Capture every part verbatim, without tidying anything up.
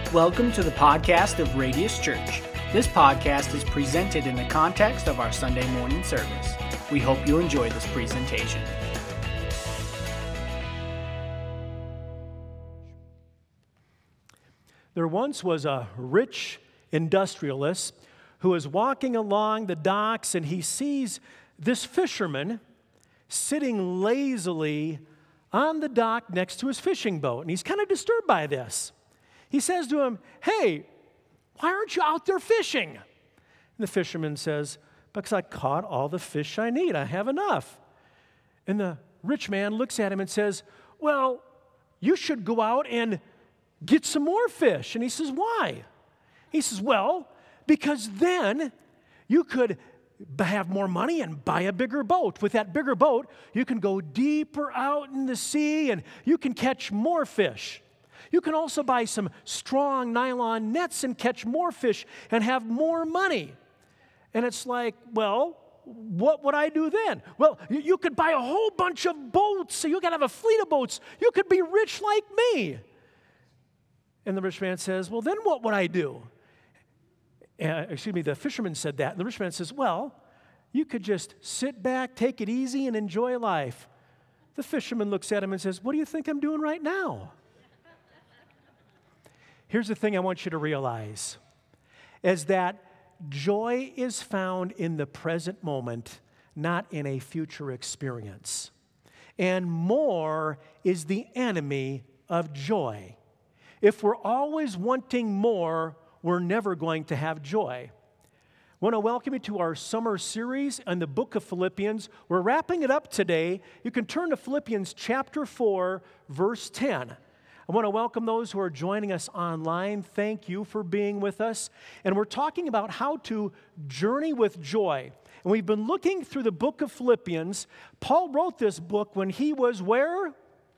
Welcome to the podcast of Radius Church. This podcast is presented in the context of our Sunday morning service. We hope you enjoy this presentation. There once was a rich industrialist who was walking along the docks, and he sees this fisherman sitting lazily on the dock next to his fishing boat, and he's kind of disturbed by this. He says to him, "Hey, why aren't you out there fishing?" And the fisherman says, "Because I caught all the fish I need. I have enough." And the rich man looks at him and says, "Well, you should go out and get some more fish." And he says, "Why?" He says, "Well, because then you could have more money and buy a bigger boat. With that bigger boat, you can go deeper out in the sea and you can catch more fish. You can also buy some strong nylon nets and catch more fish and have more money." And it's like, well, what would I do then? Well, you, you could buy a whole bunch of boats, so you could have a fleet of boats. You could be rich like me. And the rich man says, "Well, then what would I do?" Uh, excuse me, the fisherman said that. And the rich man says, "Well, you could just sit back, take it easy, and enjoy life." The fisherman looks at him and says, "What do you think I'm doing right now?" Here's the thing I want you to realize, is that joy is found in the present moment, not in a future experience. And more is the enemy of joy. If we're always wanting more, we're never going to have joy. I want to welcome you to our summer series on the book of Philippians. We're wrapping it up today. You can turn to Philippians chapter four, verse ten. I want to welcome those who are joining us online. Thank you for being with us. And we're talking about how to journey with joy. And we've been looking through the book of Philippians. Paul wrote this book when he was where?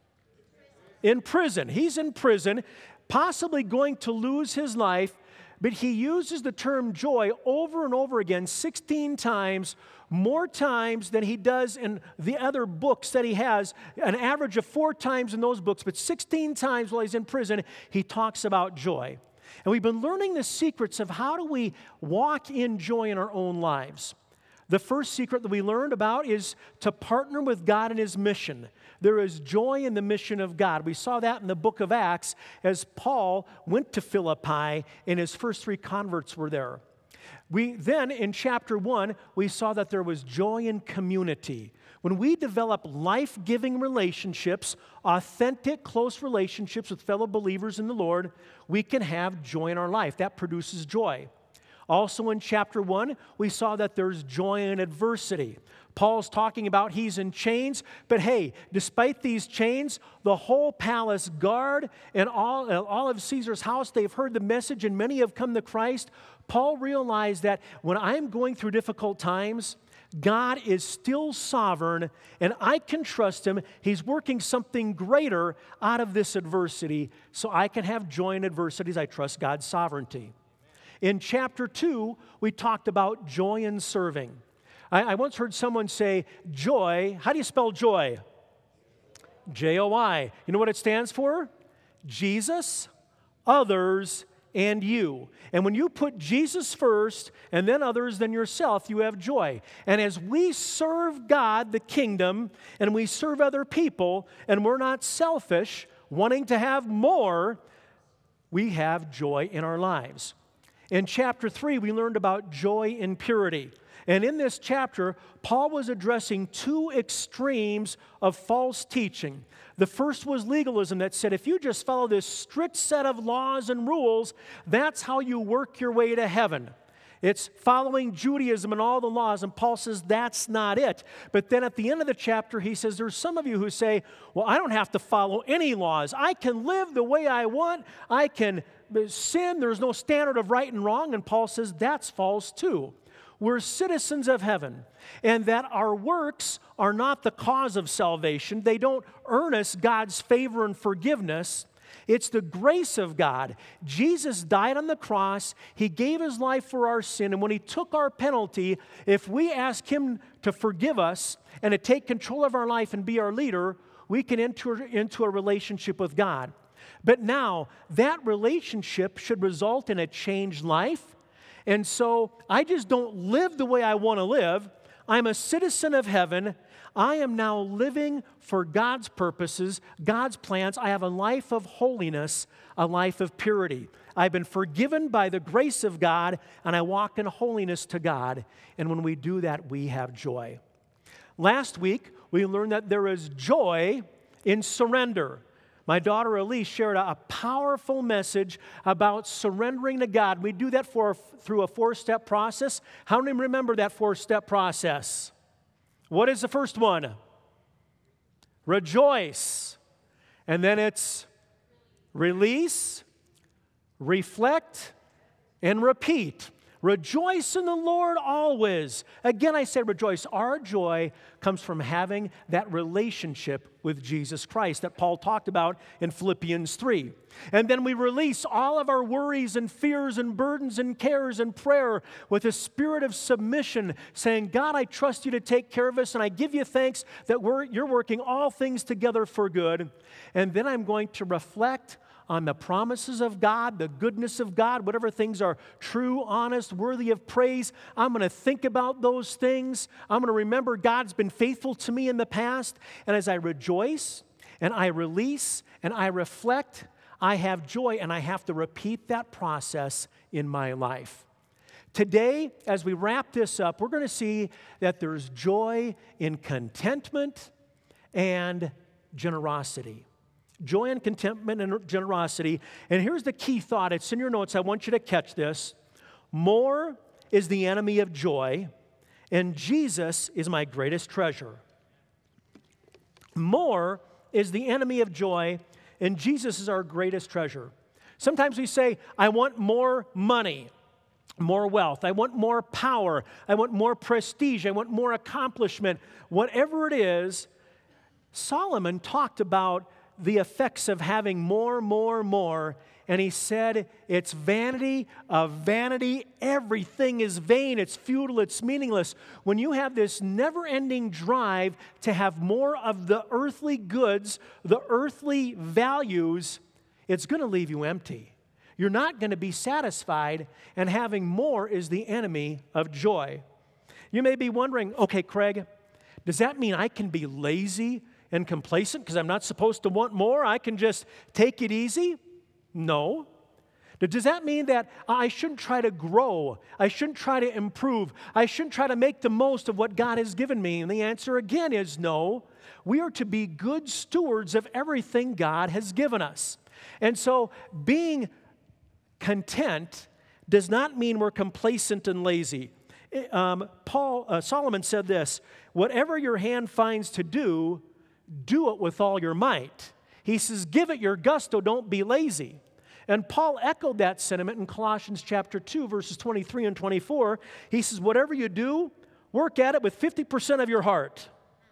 In prison. He's in prison, possibly going to lose his life, but he uses the term joy over and over again, sixteen times, more times than he does in the other books that he has, an average of four times in those books, but sixteen times while he's in prison, he talks about joy. And we've been learning the secrets of how do we walk in joy in our own lives. The first secret that we learned about is to partner with God in His mission. There is joy in the mission of God. We saw that in the book of Acts as Paul went to Philippi and his first three converts were there. We then, in chapter one, we saw that there was joy in community. When we develop life-giving relationships, authentic, close relationships with fellow believers in the Lord, we can have joy in our life. That produces joy. Also in chapter one, we saw that there's joy in adversity. Paul's talking about he's in chains, but hey, despite these chains, the whole palace guard and all, all of Caesar's house, they've heard the message and many have come to Christ. Paul realized that when I'm going through difficult times, God is still sovereign and I can trust Him. He's working something greater out of this adversity, so I can have joy in adversities. I trust God's sovereignty. In chapter two, we talked about joy in serving. I, I once heard someone say, joy, how do you spell joy? J O I. You know what it stands for? Jesus, others, and you. And when you put Jesus first, and then others, then yourself, you have joy. And as we serve God, the kingdom, and we serve other people, and we're not selfish, wanting to have more, we have joy in our lives. In chapter three, we learned about joy in purity. And in this chapter, Paul was addressing two extremes of false teaching. The first was legalism that said, if you just follow this strict set of laws and rules, that's how you work your way to heaven. It's following Judaism and all the laws, and Paul says that's not it. But then at the end of the chapter, he says, there's some of you who say, well, I don't have to follow any laws. I can live the way I want. I can sin. There's no standard of right and wrong. And Paul says that's false too. We're citizens of heaven, and that our works are not the cause of salvation. They don't earn us God's favor and forgiveness. It's the grace of God. Jesus died on the cross. He gave His life for our sin. And when He took our penalty, if we ask Him to forgive us and to take control of our life and be our leader, we can enter into a relationship with God. But now, that relationship should result in a changed life. And so, I just don't live the way I want to live. I'm a citizen of heaven. I am now living for God's purposes, God's plans. I have a life of holiness, a life of purity. I've been forgiven by the grace of God, and I walk in holiness to God. And when we do that, we have joy. Last week, we learned that there is joy in surrender. My daughter Elise shared a, a powerful message about surrendering to God. We do that for, through a four-step process. How many remember that four-step process? What is the first one? Rejoice. And then it's release, reflect, and repeat. Rejoice in the Lord always. Again, I say rejoice. Our joy comes from having that relationship with Jesus Christ that Paul talked about in Philippians three. And then we release all of our worries and fears and burdens and cares and prayer with a spirit of submission, saying, God, I trust you to take care of us, and I give you thanks that we're, you're working all things together for good. And then I'm going to reflect on the promises of God, the goodness of God, whatever things are true, honest, worthy of praise. I'm going to think about those things. I'm going to remember God's been faithful to me in the past. And as I rejoice and I release and I reflect, I have joy, and I have to repeat that process in my life. Today, as we wrap this up, we're going to see that there's joy in contentment and generosity. Joy and contentment and generosity. And here's the key thought. It's in your notes. I want you to catch this. More is the enemy of joy, and Jesus is my greatest treasure. More is the enemy of joy, and Jesus is our greatest treasure. Sometimes we say, I want more money, more wealth. I want more power. I want more prestige. I want more accomplishment. Whatever it is, Solomon talked about the effects of having more, more, more. And he said, it's vanity of vanity. Everything is vain. It's futile. It's meaningless. When you have this never-ending drive to have more of the earthly goods, the earthly values, it's going to leave you empty. You're not going to be satisfied, and having more is the enemy of joy. You may be wondering, okay, Craig, does that mean I can be lazy and complacent because I'm not supposed to want more? I can just take it easy? No. Does that mean that I shouldn't try to grow? I shouldn't try to improve? I shouldn't try to make the most of what God has given me? And the answer again is no. We are to be good stewards of everything God has given us. And so being content does not mean we're complacent and lazy. Um, Paul, uh, Solomon said this, whatever your hand finds to do, do it with all your might. He says, give it your gusto, don't be lazy. And Paul echoed that sentiment in Colossians chapter two, verses twenty-three and twenty-four. He says, whatever you do, work at it with fifty percent of your heart.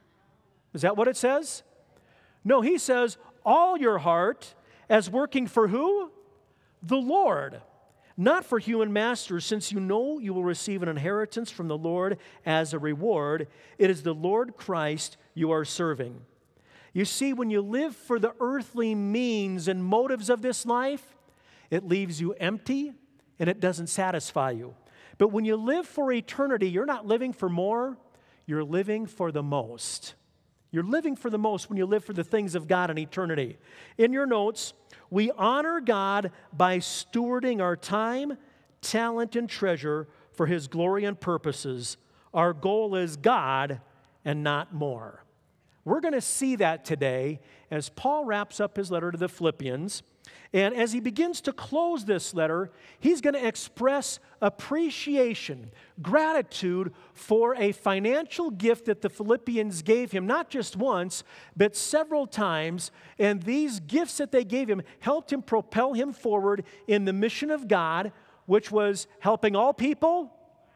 Is that what it says? No, he says, all your heart as working for who? The Lord, not for human masters, since you know you will receive an inheritance from the Lord as a reward. It is the Lord Christ you are serving. You see, when you live for the earthly means and motives of this life, it leaves you empty and it doesn't satisfy you. But when you live for eternity, you're not living for more, you're living for the most. You're living for the most when you live for the things of God in eternity. In your notes, we honor God by stewarding our time, talent, and treasure for His glory and purposes. Our goal is God and not more. We're going to see that today as Paul wraps up his letter to the Philippians. And as he begins to close this letter, he's going to express appreciation, gratitude for a financial gift that the Philippians gave him, not just once, but several times. And these gifts that they gave him helped him propel him forward in the mission of God, which was helping all people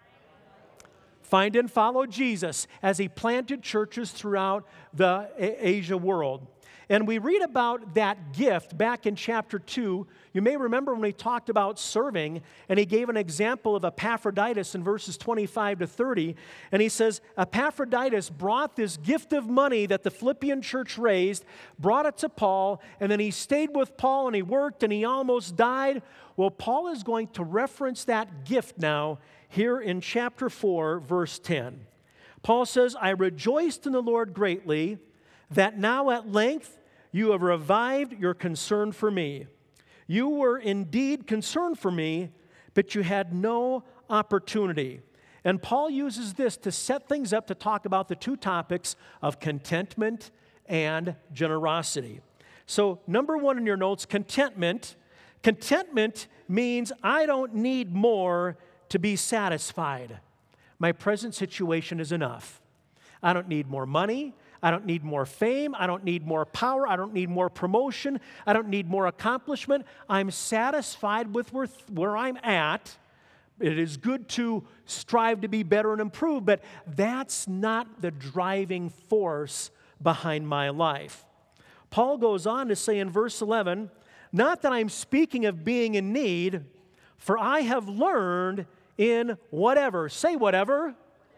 find and follow Jesus as he planted churches throughout the Asia world. And we read about that gift back in chapter two. You may remember when we talked about serving, and he gave an example of Epaphroditus in verses twenty-five to thirty. And he says, Epaphroditus brought this gift of money that the Philippian church raised, brought it to Paul, and then he stayed with Paul, and he worked, and he almost died. Well, Paul is going to reference that gift now here in chapter four, verse ten. Paul says, I rejoiced in the Lord greatly that now at length you have revived your concern for me. You were indeed concerned for me, but you had no opportunity. And Paul uses this to set things up to talk about the two topics of contentment and generosity. So, number one in your notes, contentment. Contentment means I don't need more to be satisfied. My present situation is enough. I don't need more money. I don't need more fame. I don't need more power. I don't need more promotion. I don't need more accomplishment. I'm satisfied with where, where I'm at. It is good to strive to be better and improve, but that's not the driving force behind my life. Paul goes on to say in verse eleven, not that I'm speaking of being in need, for I have learned in whatever. Say whatever.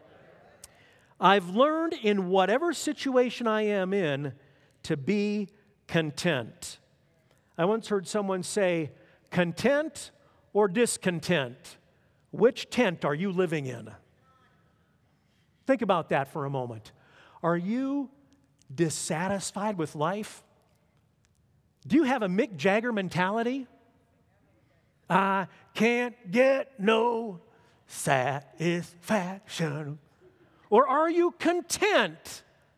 I've learned in whatever situation I am in to be content. I once heard someone say, content or discontent? Which tent are you living in? Think about that for a moment. Are you dissatisfied with life? Do you have a Mick Jagger mentality? I can't get no satisfaction. Or are you content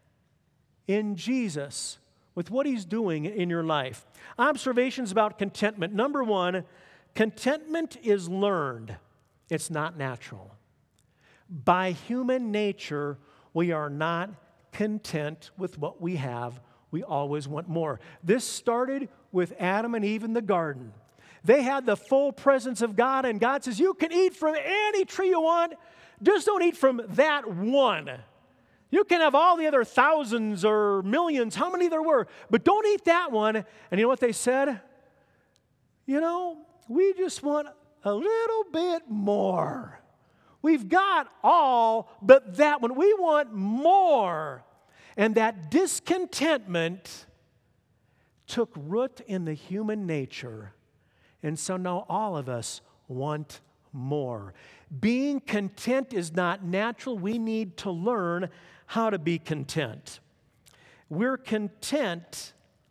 in Jesus with what He's doing in your life? Observations about contentment. Number one, contentment is learned. It's not natural. By human nature, we are not content with what we have. We always want more. This started with Adam and Eve in the garden. They had the full presence of God, and God says, you can eat from any tree you want. Just don't eat from that one. You can have all the other thousands or millions, how many there were, but don't eat that one. And you know what they said? You know, we just want a little bit more. We've got all but that one. We want more. And that discontentment took root in the human nature. And so now all of us want more. Being content is not natural. We need to learn how to be content. We're content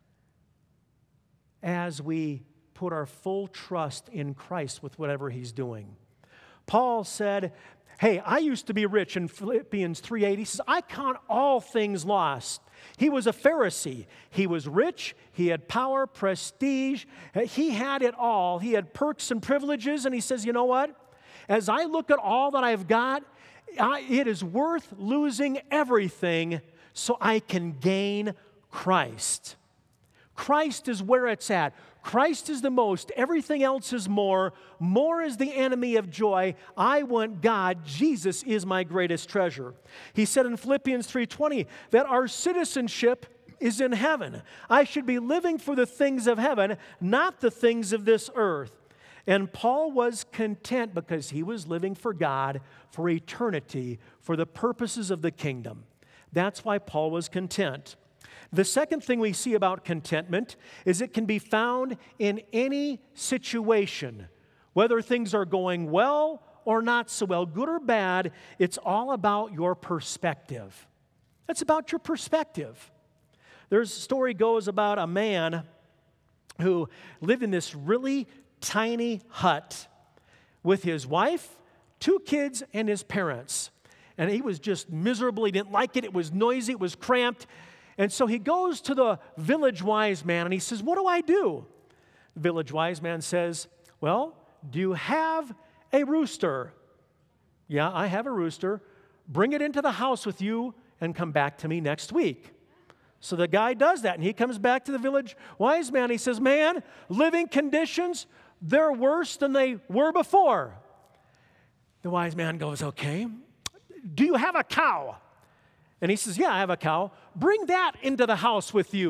as we put our full trust in Christ with whatever He's doing. Paul said, hey, I used to be rich in Philippians three eight. He says, I count all things lost. He was a Pharisee. He was rich. He had power, prestige. He had it all. He had perks and privileges. And he says, you know what? As I look at all that I've got, I, it is worth losing everything so I can gain Christ. Christ is where it's at. Christ is the most. Everything else is more. More is the enemy of joy. I want God. Jesus is my greatest treasure. He said in Philippians three twenty that our citizenship is in heaven. I should be living for the things of heaven, not the things of this earth. And Paul was content because he was living for God, for eternity, for the purposes of the kingdom. That's why Paul was content. The second thing we see about contentment is it can be found in any situation. Whether things are going well or not so well, good or bad, it's all about your perspective. It's about your perspective. There's a story goes about a man who lived in this really tiny hut with his wife, two kids, and his parents. And he was just miserable. He didn't like it. It was noisy. It was cramped. And so he goes to the village wise man and he says, what do I do? The village wise man says, well, do you have a rooster? Yeah, I have a rooster. Bring it into the house with you and come back to me next week. So the guy does that and he comes back to the village wise man. He says, man, living conditions, they're worse than they were before. The wise man goes, okay. Do you have a cow? And he says, yeah, I have a cow. Bring that into the house with you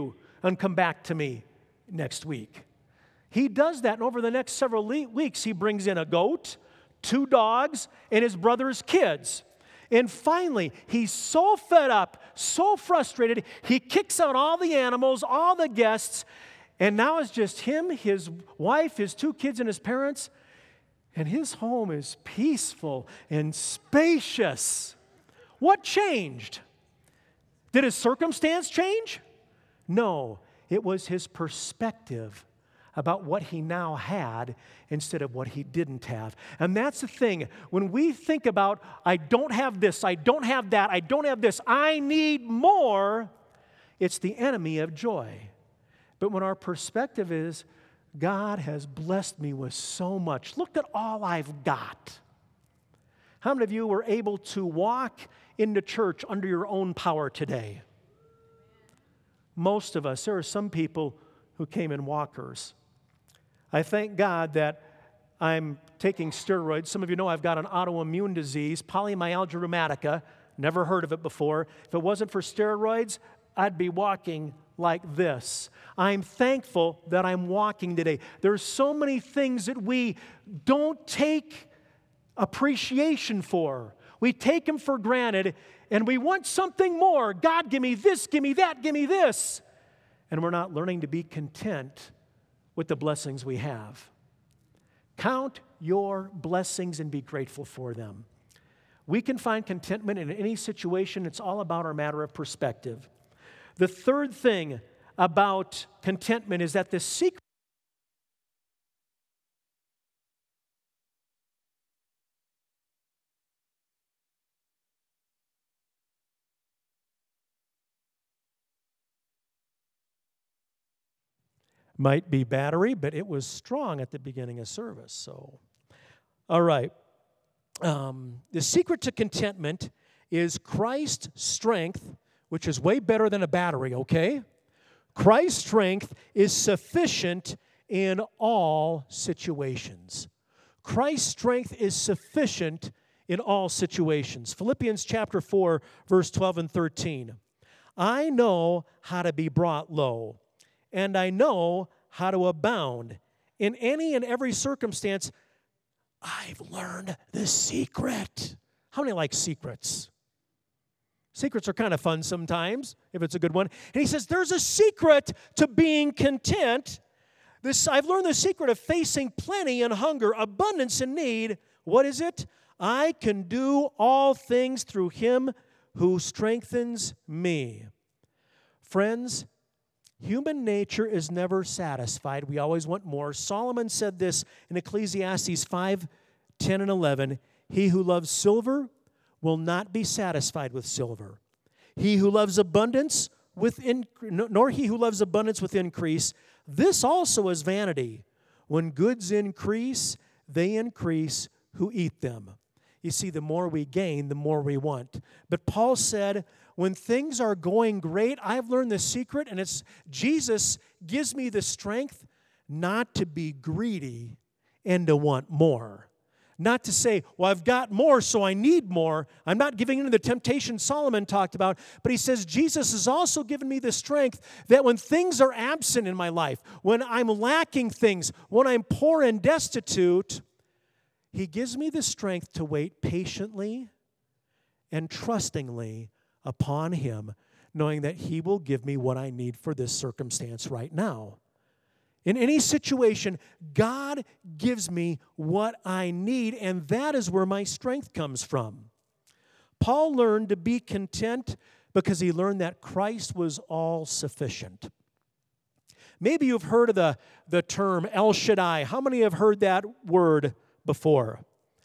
and come back to me next week. He does that, and over the next several le- weeks, he brings in a goat, two dogs, and his brother's kids. And finally, he's so fed up, so frustrated, he kicks out all the animals, all the guests, and now it's just him, his wife, his two kids, and his parents, and his home is peaceful and spacious. What changed? Did his circumstance change? No, it was his perspective about what he now had instead of what he didn't have. And that's the thing. When we think about, I don't have this, I don't have that, I don't have this, I need more, it's the enemy of joy. But when our perspective is, God has blessed me with so much. Look at all I've got. How many of you were able to walk into church under your own power today? Most of us. There are some people who came in walkers. I thank God that I'm taking steroids. Some of you know I've got an autoimmune disease, polymyalgia rheumatica. Never heard of it before. If it wasn't for steroids, I'd be walking like this. I'm thankful that I'm walking today. There's so many things that we don't take appreciation for. We take them for granted, and we want something more. God, give me this, give me that, give me this. And we're not learning to be content with the blessings we have. Count your blessings and be grateful for them. We can find contentment in any situation. It's all about our matter of perspective. The third thing about contentment is that the secret might be battery, but it was strong at the beginning of service. So, all right. Um, the secret to contentment is Christ's strength, which is way better than a battery, okay? Christ's strength is sufficient in all situations. Christ's strength is sufficient in all situations. Philippians chapter four, verse twelve and thirteen. I know how to be brought low, and I know how to abound. In any and every circumstance, I've learned the secret. How many like secrets? Secrets are kind of fun sometimes, if it's a good one. And he says, there's a secret to being content. This, I've learned the secret of facing plenty and hunger, abundance and need. What is it? I can do all things through him who strengthens me. Friends, human nature is never satisfied. We always want more. Solomon said this in Ecclesiastes five, ten, and eleven. He who loves silver will not be satisfied with silver. He who loves abundance with in, nor he who loves abundance with increase. This also is vanity. When goods increase, they increase who eat them. You see, the more we gain, the more we want. But Paul said, when things are going great, I've learned the secret, and it's Jesus gives me the strength not to be greedy and to want more. Not to say, well, I've got more, so I need more. I'm not giving in to the temptation Solomon talked about, but he says, Jesus has also given me the strength that when things are absent in my life, when I'm lacking things, when I'm poor and destitute, he gives me the strength to wait patiently and trustingly upon him, knowing that he will give me what I need for this circumstance right now. In any situation, God gives me what I need, and that is where my strength comes from. Paul learned to be content because he learned that Christ was all sufficient. Maybe you've heard of the, the term El Shaddai. How many have heard that word before?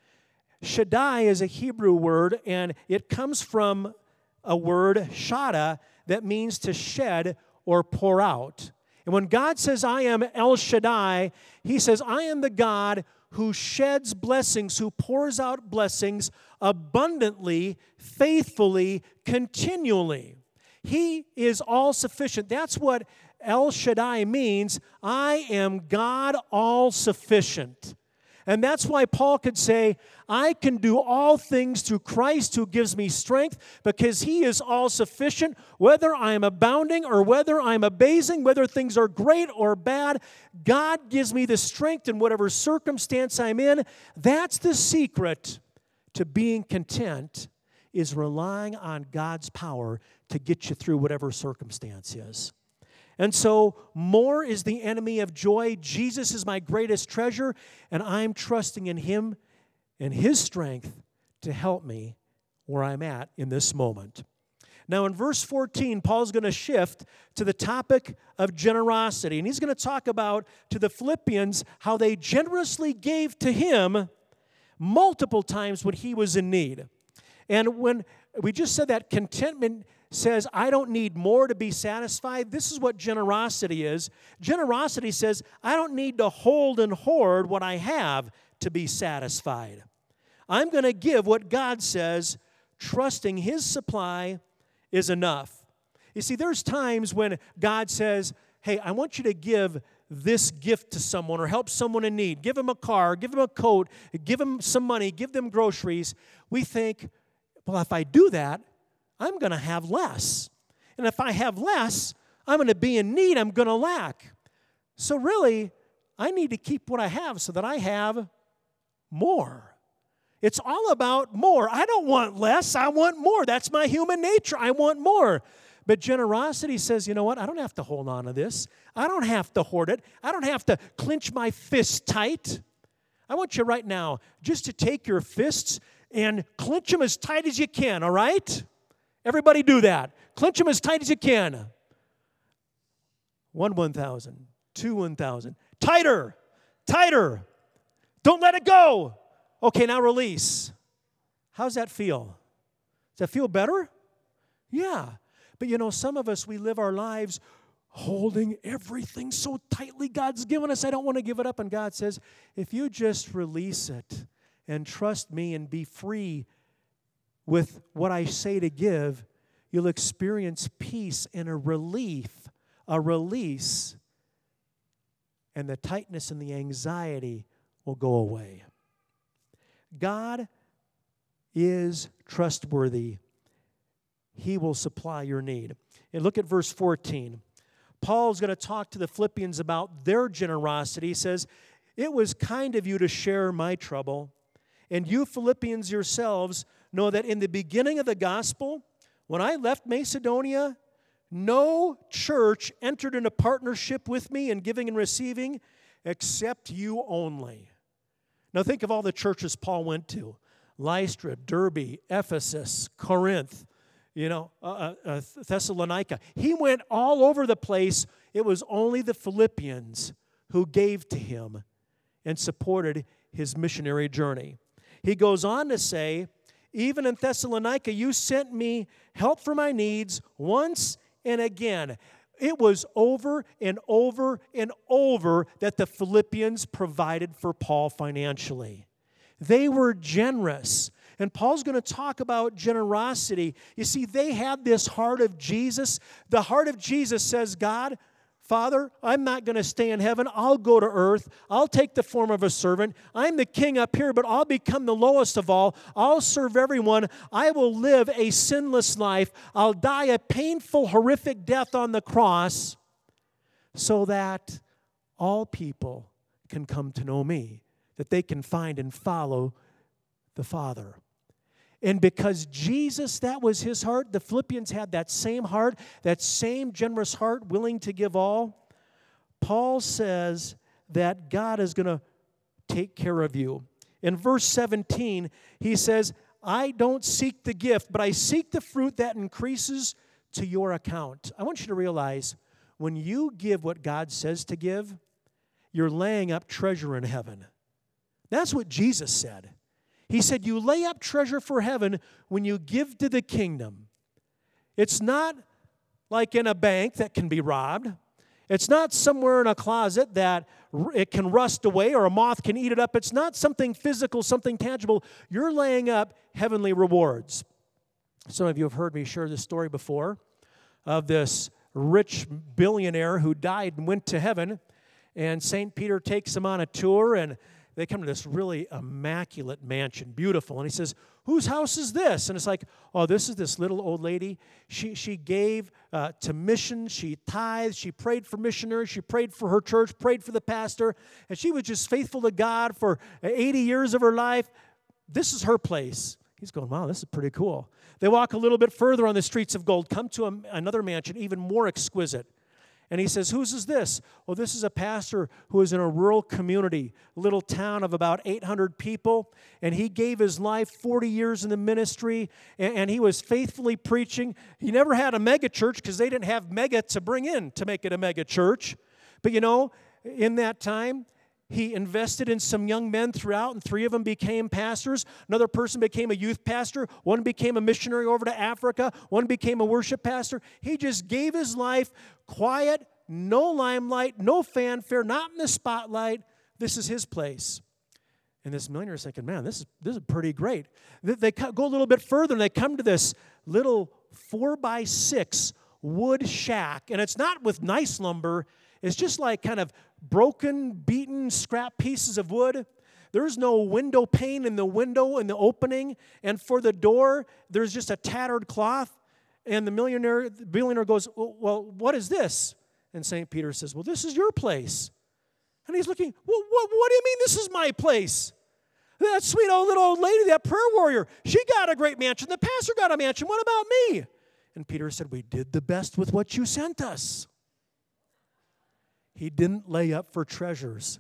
Shaddai is a Hebrew word, and it comes from a word, shada, that means to shed or pour out. And when God says, I am El Shaddai, he says, I am the God who sheds blessings, who pours out blessings abundantly, faithfully, continually. He is all sufficient. That's what El Shaddai means. I am God all sufficient. And that's why Paul could say, I can do all things through Christ who gives me strength, because he is all sufficient, whether I am abounding or whether I'm abasing, whether things are great or bad. God gives me the strength in whatever circumstance I'm in. That's the secret to being content, is relying on God's power to get you through whatever circumstance is. And so, more is the enemy of joy. Jesus is my greatest treasure, and I'm trusting in him and his strength to help me where I'm at in this moment. Now, in verse fourteen, Paul's going to shift to the topic of generosity, and he's going to talk about to the Philippians how they generously gave to him multiple times when he was in need. And when we just said that contentment says, I don't need more to be satisfied. This is what generosity is. Generosity says, I don't need to hold and hoard what I have to be satisfied. I'm going to give what God says, trusting his supply is enough. You see, there's times when God says, hey, I want you to give this gift to someone or help someone in need. Give them a car, give them a coat, give them some money, give them groceries. We think, well, if I do that, I'm going to have less. And if I have less, I'm going to be in need. I'm going to lack. So really, I need to keep what I have so that I have more. It's all about more. I don't want less. I want more. That's my human nature. I want more. But generosity says, you know what? I don't have to hold on to this. I don't have to hoard it. I don't have to clench my fists tight. I want you right now just to take your fists and clench them as tight as you can, all right? Everybody do that. Clench them as tight as you can. One one thousand. Two one thousand. Tighter. Tighter. Don't let it go. Okay, now release. How's that feel? Does that feel better? Yeah. But you know, some of us, we live our lives holding everything so tightly God's given us. I don't want to give it up. And God says, if you just release it and trust me and be free with what I say to give, you'll experience peace and a relief, a release, and the tightness and the anxiety will go away. God is trustworthy. He will supply your need. And look at verse fourteen. Paul's going to talk to the Philippians about their generosity. He says, it was kind of you to share my trouble. And you Philippians yourselves know that in the beginning of the gospel, when I left Macedonia, no church entered into partnership with me in giving and receiving except you only. Now think of all the churches Paul went to. Lystra, Derbe, Ephesus, Corinth, you know, uh, uh, Thessalonica. He went all over the place. It was only the Philippians who gave to him and supported his missionary journey. He goes on to say, even in Thessalonica, you sent me help for my needs once and again. It was over and over and over that the Philippians provided for Paul financially. They were generous. And Paul's going to talk about generosity. You see, they had this heart of Jesus. The heart of Jesus says, God, Father, I'm not going to stay in heaven. I'll go to earth. I'll take the form of a servant. I'm the king up here, but I'll become the lowest of all. I'll serve everyone. I will live a sinless life. I'll die a painful, horrific death on the cross so that all people can come to know me, that they can find and follow the Father. And because Jesus, that was his heart, the Philippians had that same heart, that same generous heart, willing to give all. Paul says that God is going to take care of you. In verse seventeen, he says, I don't seek the gift, but I seek the fruit that increases to your account. I want you to realize, when you give what God says to give, you're laying up treasure in heaven. That's what Jesus said. He said, you lay up treasure for heaven when you give to the kingdom. It's not like in a bank that can be robbed. It's not somewhere in a closet that it can rust away or a moth can eat it up. It's not something physical, something tangible. You're laying up heavenly rewards. Some of you have heard me share this story before of this rich billionaire who died and went to heaven. And Saint Peter takes him on a tour, and they come to this really immaculate mansion, beautiful. And he says, whose house is this? And it's like, oh, this is this little old lady. She she gave uh, to missions. She tithed. She prayed for missionaries. She prayed for her church, prayed for the pastor. And she was just faithful to God for eighty years of her life. This is her place. He's going, wow, this is pretty cool. They walk a little bit further on the streets of gold, come to a, another mansion, even more exquisite. And he says, whose is this? Well, this is a pastor who is in a rural community, a little town of about eight hundred people, and he gave his life forty years in the ministry, and, and he was faithfully preaching. He never had a mega church because they didn't have mega to bring in to make it a mega church. But you know, in that time, he invested in some young men throughout, and three of them became pastors. Another person became a youth pastor. One became a missionary over to Africa. One became a worship pastor. He just gave his life quiet, no limelight, no fanfare, not in the spotlight. This is his place. And this millionaire is thinking, man, this is, this is pretty great. They go a little bit further, and they come to this little four by six wood shack. And it's not with nice lumber. It's just like kind of broken, beaten, scrap pieces of wood. There's no window pane in the window in the opening. And for the door, there's just a tattered cloth. And the millionaire, the billionaire goes, well, what is this? And Saint Peter says, well, this is your place. And he's looking, well, what, what do you mean this is my place? That sweet old little old lady, that prayer warrior, she got a great mansion. The pastor got a mansion. What about me? And Peter said, we did the best with what you sent us. He didn't lay up for treasures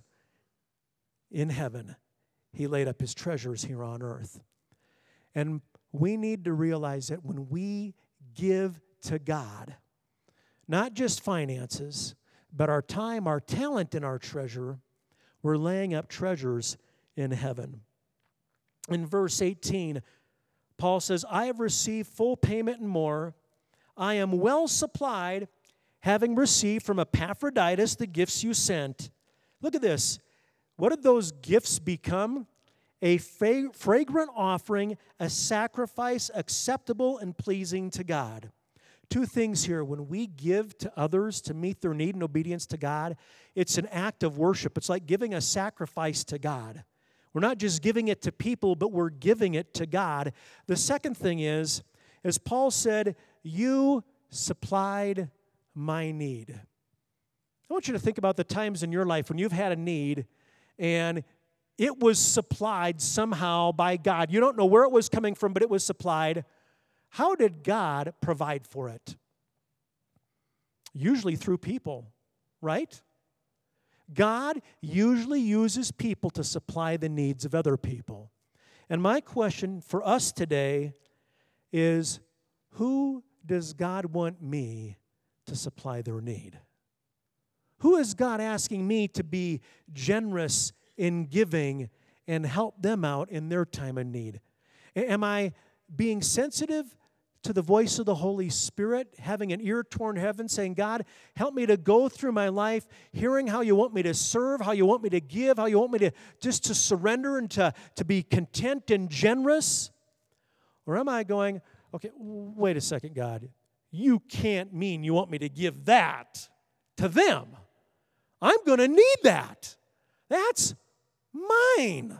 in heaven. He laid up his treasures here on earth. And we need to realize that when we give to God, not just finances, but our time, our talent, and our treasure, we're laying up treasures in heaven. In verse eighteen, Paul says, I have received full payment and more. I am well supplied, having received from Epaphroditus the gifts you sent. Look at this. What did those gifts become? A fra- fragrant offering, a sacrifice acceptable and pleasing to God. Two things here. When we give to others to meet their need in obedience to God, it's an act of worship. It's like giving a sacrifice to God. We're not just giving it to people, but we're giving it to God. The second thing is, as Paul said, you supplied my need. I want you to think about the times in your life when you've had a need and it was supplied somehow by God. You don't know where it was coming from, but it was supplied. How did God provide for it? Usually through people, right? God usually uses people to supply the needs of other people. And my question for us today is, who does God want me to supply their need? Who is God asking me to be generous in giving and help them out in their time of need? Am I being sensitive to the voice of the Holy Spirit, having an ear toward heaven, saying, God, help me to go through my life, hearing how you want me to serve, how you want me to give, how you want me to just to surrender and to, to be content and generous? Or am I going, okay, wait a second, God, you can't mean you want me to give that to them. I'm going to need that. That's mine.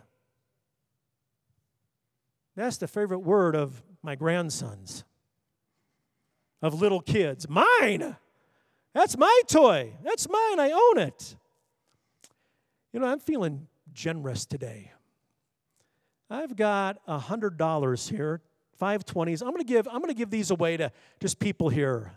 That's the favorite word of my grandsons, of little kids. Mine. That's my toy. That's mine. I own it. You know, I'm feeling generous today. I've got one hundred dollars here, five twenties. I'm going to give I'm going to give these away to just people here.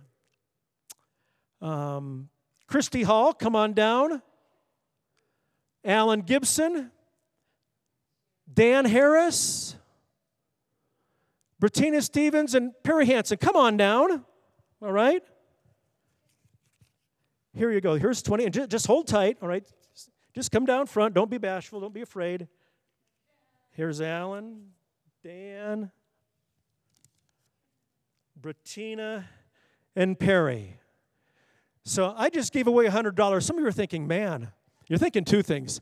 Um, Christy Hall, come on down. Alan Gibson. Dan Harris. Bettina Stevens and Perry Hansen, come on down. All right? Here you go. Here's twenty. And just hold tight, all right? Just come down front. Don't be bashful. Don't be afraid. Here's Alan, Dan, Bettina, and Perry. So I just gave away one hundred dollars. Some of you are thinking, man, you're thinking two things.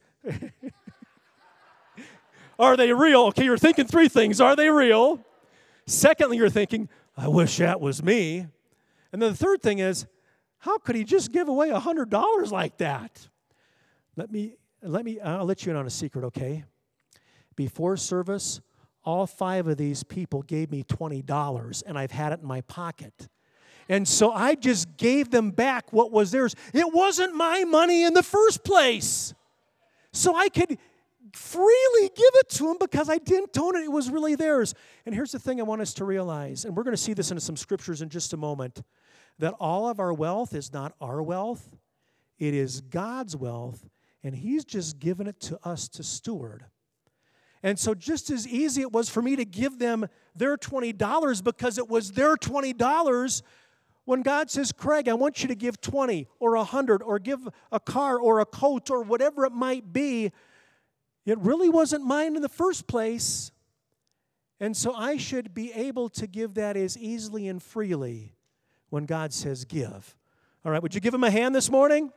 Are they real? Okay, you're thinking three things. Are they real? Secondly, you're thinking, I wish that was me. And then the third thing is, how could he just give away one hundred dollars like that? Let me let me, I'll let you in on a secret, okay? Before service, all five of these people gave me twenty dollars, and I've had it in my pocket. And so I just gave them back what was theirs. It wasn't my money in the first place. So I could freely give it to them because I didn't own it. It was really theirs. And here's the thing I want us to realize, and we're going to see this in some scriptures in just a moment, that all of our wealth is not our wealth. It is God's wealth, and He's just given it to us to steward. And so just as easy it was for me to give them their twenty dollars because it was their twenty dollars, when God says, Craig, I want you to give twenty or one hundred or give a car or a coat or whatever it might be, it really wasn't mine in the first place. And so I should be able to give that as easily and freely when God says give. All right, would you give Him a hand this morning?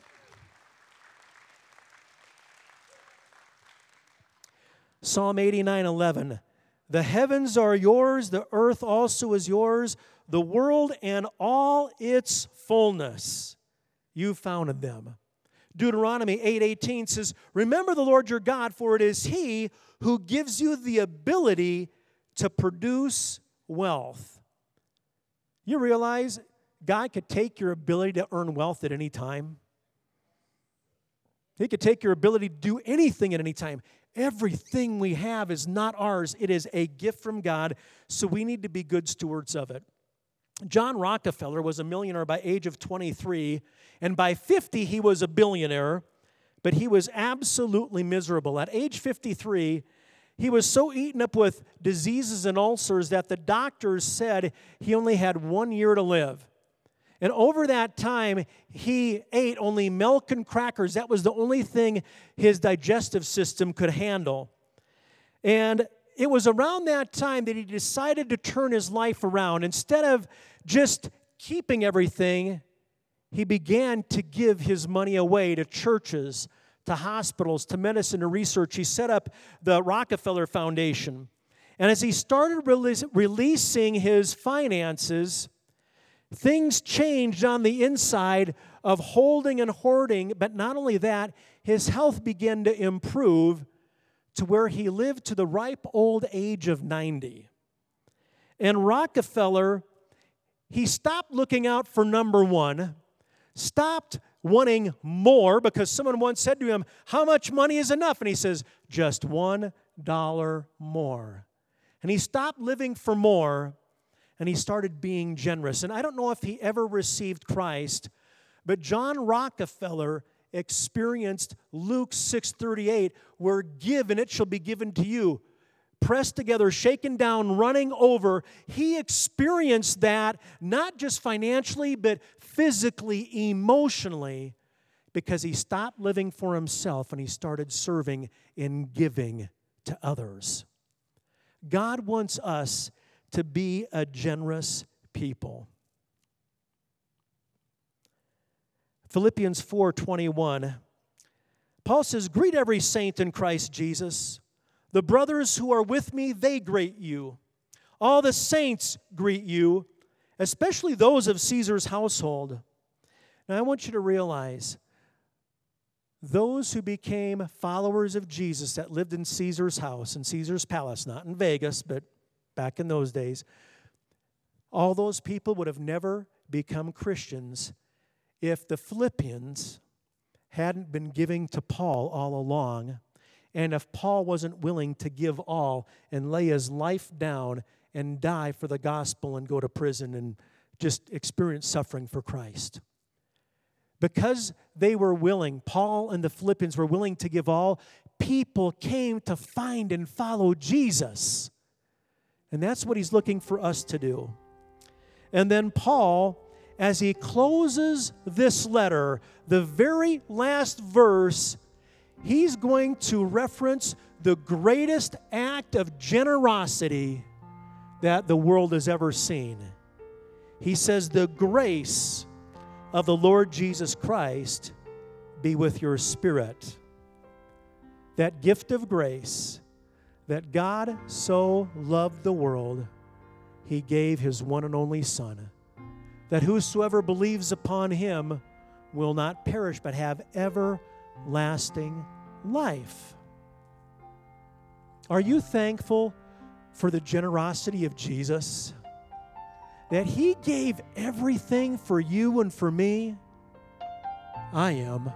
Psalm eighty-nine eleven. The heavens are yours, the earth also is yours, the world and all its fullness. You founded them. Deuteronomy eight eighteen says, remember the Lord your God, for it is He who gives you the ability to produce wealth. You realize God could take your ability to earn wealth at any time? He could take your ability to do anything at any time. Everything we have is not ours. It is a gift from God, so we need to be good stewards of it. John Rockefeller was a millionaire by age of twenty-three, and by fifty he was a billionaire, but he was absolutely miserable. At age fifty-three, he was so eaten up with diseases and ulcers that the doctors said he only had one year to live. And over that time, he ate only milk and crackers. That was the only thing his digestive system could handle. And it was around that time that he decided to turn his life around. Instead of just keeping everything, he began to give his money away to churches, to hospitals, to medicine, to research. He set up the Rockefeller Foundation. And as he started release, releasing his finances, things changed on the inside of holding and hoarding, but not only that, his health began to improve to where he lived to the ripe old age of ninety. And Rockefeller, he stopped looking out for number one, stopped wanting more, because someone once said to him, how much money is enough? And he says, just one dollar more. And he stopped living for more, and he started being generous. And I don't know if he ever received Christ, but John Rockefeller experienced Luke six thirty-eight, where give and it shall be given to you. Pressed together, shaken down, running over. He experienced that not just financially, but physically, emotionally, because he stopped living for himself and he started serving and giving to others. God wants us to be a generous people. Philippians four twenty-one, Paul says, greet every saint in Christ Jesus. The brothers who are with me, they greet you. All the saints greet you, especially those of Caesar's household. Now I want you to realize, those who became followers of Jesus that lived in Caesar's house, in Caesar's palace, not in Vegas, but back in those days, all those people would have never become Christians if the Philippians hadn't been giving to Paul all along, and if Paul wasn't willing to give all and lay his life down and die for the gospel and go to prison and just experience suffering for Christ. Because they were willing, Paul and the Philippians were willing to give all, people came to find and follow Jesus. And that's what he's looking for us to do. And then Paul, as he closes this letter, the very last verse, he's going to reference the greatest act of generosity that the world has ever seen. He says, the grace of the Lord Jesus Christ be with your spirit. That gift of grace, that God so loved the world, He gave His one and only Son, that whosoever believes upon Him will not perish but have everlasting life. Are you thankful for the generosity of Jesus? That He gave everything for you and for me? I am.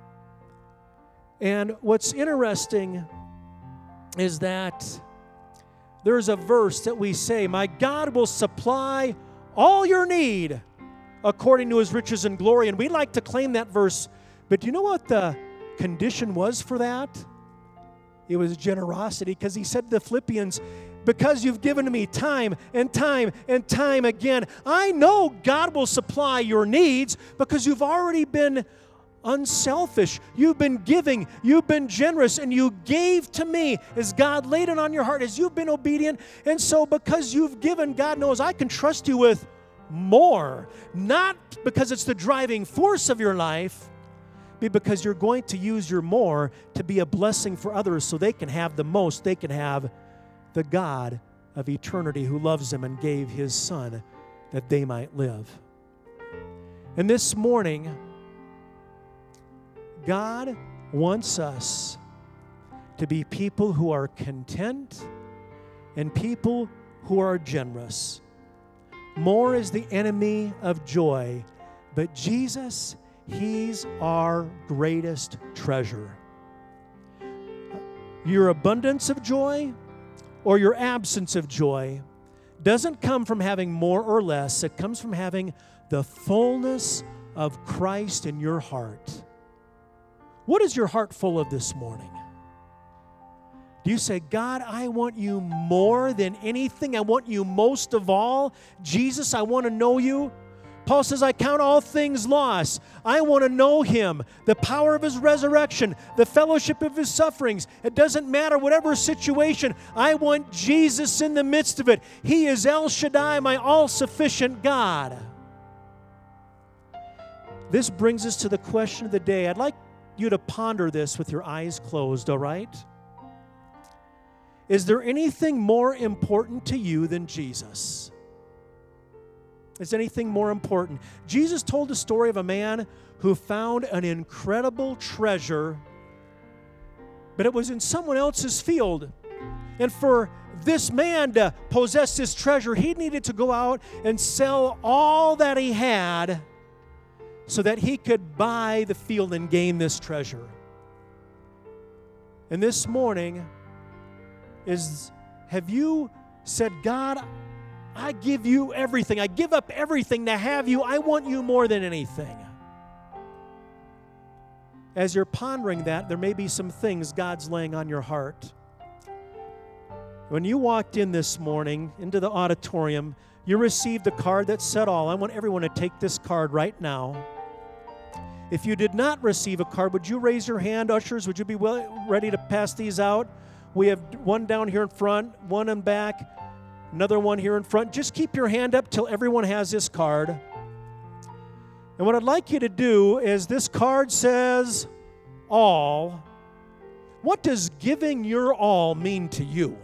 And what's interesting is that there's a verse that we say, my God will supply all your need according to His riches and glory. And we like to claim that verse, but do you know what the condition was for that? It was generosity, because He said to the Philippians, because you've given to me time and time and time again, I know God will supply your needs because you've already been unselfish. You've been giving. You've been generous, and you gave to me as God laid it on your heart, as you've been obedient. And so because you've given, God knows I can trust you with more. Not because it's the driving force of your life, but because you're going to use your more to be a blessing for others so they can have the most. They can have the God of eternity who loves them and gave His Son that they might live. And this morning, God wants us to be people who are content and people who are generous. More is the enemy of joy, but Jesus, He's our greatest treasure. Your abundance of joy or your absence of joy doesn't come from having more or less. It comes from having the fullness of Christ in your heart. What is your heart full of this morning? Do you say, God, I want you more than anything? I want you most of all. Jesus, I want to know you. Paul says, I count all things lost. I want to know Him, the power of His resurrection, the fellowship of His sufferings. It doesn't matter whatever situation. I want Jesus in the midst of it. He is El Shaddai, my all-sufficient God. This brings us to the question of the day. I'd like you to ponder this with your eyes closed, all right? Is there anything more important to you than Jesus? Is anything more important? Jesus told the story of a man who found an incredible treasure, but it was in someone else's field. And for this man to possess this treasure, he needed to go out and sell all that he had so that he could buy the field and gain this treasure. And this morning is, have you said, God, I give you everything. I give up everything to have you. I want you more than anything. As you're pondering that, there may be some things God's laying on your heart. When you walked in this morning into the auditorium, you received a card that said all. I want everyone to take this card right now. If you did not receive a card, would you raise your hand? Ushers, would you be ready to pass these out? We have one down here in front, one in back, another one here in front. Just keep your hand up till everyone has this card. And what I'd like you to do is, this card says all. What does giving your all mean to you?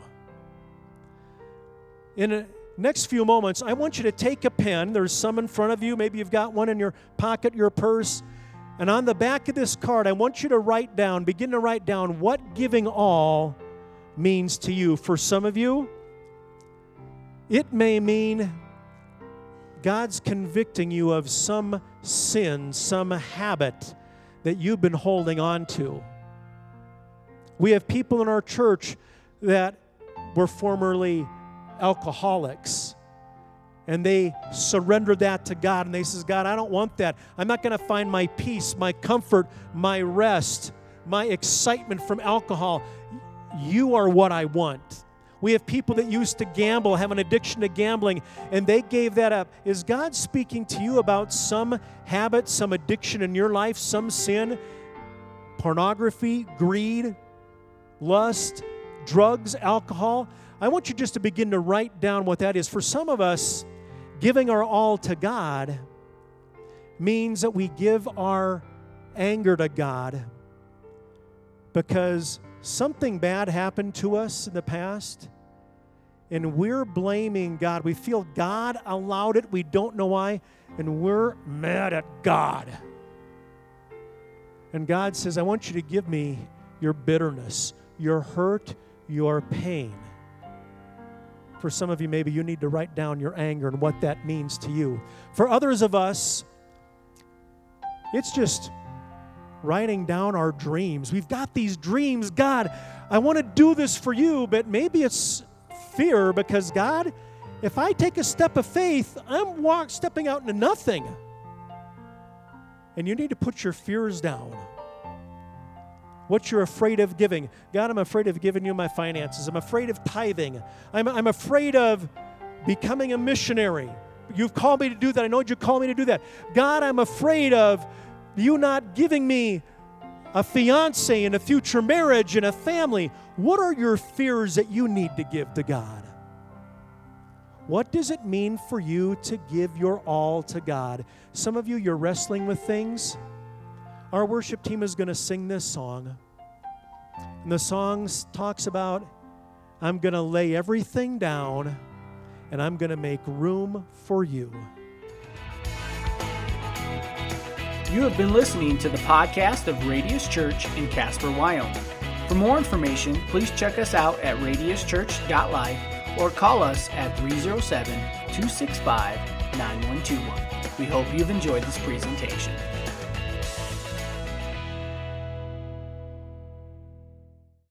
In the next few moments, I want you to take a pen. There's some in front of you. Maybe you've got one in your pocket, your purse. And on the back of this card, I want you to write down, begin to write down what giving all means to you. For some of you, it may mean God's convicting you of some sin, some habit that you've been holding on to. We have people in our church that were formerly alcoholics, and they surrendered that to God, and they says, God, I don't want that. I'm not going to find my peace, my comfort, my rest, my excitement from alcohol. You are what I want. We have people that used to gamble, have an addiction to gambling, and they gave that up. Is God speaking to you about some habit, some addiction in your life, some sin, pornography, greed, lust, drugs, alcohol? I want you just to begin to write down what that is. For some of us, giving our all to God means that we give our anger to God because something bad happened to us in the past, and we're blaming God. We feel God allowed it. We don't know why, and we're mad at God. And God says, I want you to give me your bitterness, your hurt, your pain. For some of you, maybe you need to write down your anger and what that means to you. For others of us, it's just writing down our dreams. We've got these dreams. God, I want to do this for you, but maybe it's fear because, God, if I take a step of faith, I'm walk, stepping out into nothing. And you need to put your fears down. What you're afraid of giving. God, I'm afraid of giving you my finances. I'm afraid of tithing. I'm, I'm afraid of becoming a missionary. You've called me to do that. I know you called me to do that. God, I'm afraid of you not giving me a fiance and a future marriage and a family. What are your fears that you need to give to God? What does it mean for you to give your all to God? Some of you, you're wrestling with things. Our worship team is going to sing this song. And the song talks about, I'm going to lay everything down and I'm going to make room for you. You have been listening to the podcast of Radius Church in Casper, Wyoming. For more information, please check us out at radius church dot life or call us at three oh seven, two six five, nine one two one. We hope you've enjoyed this presentation.